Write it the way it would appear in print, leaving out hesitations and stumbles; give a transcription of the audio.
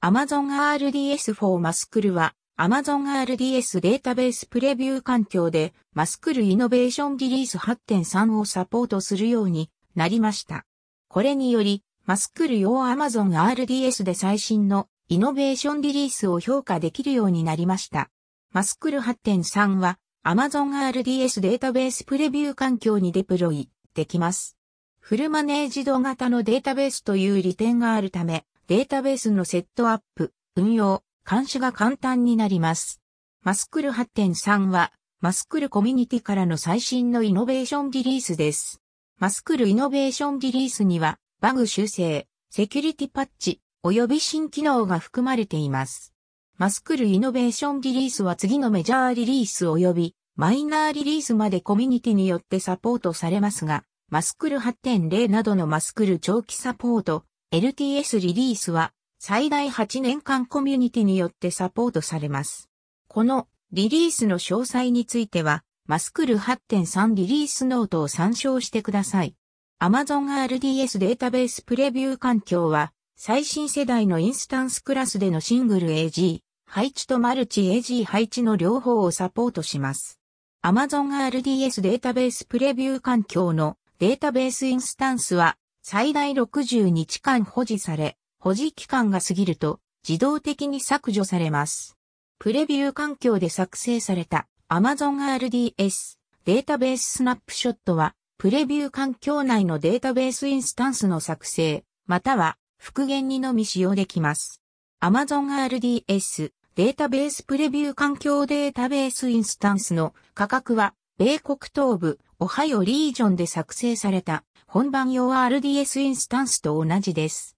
Amazon RDS for Muscle は Amazon RDS データベースプレビュー環境で Muscle イノベーションリリース 8.3 をサポートするようになりました。これにより Muscle 用 Amazon RDS で最新のイノベーションリリースを評価できるようになりました。Muscle 8.3 は Amazon RDS データベースプレビュー環境にデプロイできます。フルマネージド型のデータベースという利点があるため、データベースのセットアップ、運用、監視が簡単になります。Muscle 8.3 は、Muscleコミュニティからの最新のイノベーションリリースです。Muscleイノベーションリリースには、バグ修正、セキュリティパッチ、及び新機能が含まれています。Muscleイノベーションリリースは次のメジャーリリース及びマイナーリリースまでコミュニティによってサポートされますが、Muscle 8.0 などのMuscle長期サポート、LTS リリースは最大8年間コミュニティによってサポートされます。このリリースの詳細については、Muscle 8.3 リリースノートを参照してください。Amazon RDS データベースプレビュー環境は、最新世代のインスタンスクラスでのシングル AG、配置とマルチ AG 配置の両方をサポートします。Amazon RDS データベースプレビュー環境のデータベースインスタンスは最大60日間保持され、保持期間が過ぎると自動的に削除されます。プレビュー環境で作成された Amazon RDS データベーススナップショットはプレビュー環境内のデータベースインスタンスの作成、または復元にのみ使用できます。Amazon RDS データベースプレビュー環境データベースインスタンスの価格は米国東部オハイオリージョンで作成された本番用 RDS インスタンスと同じです。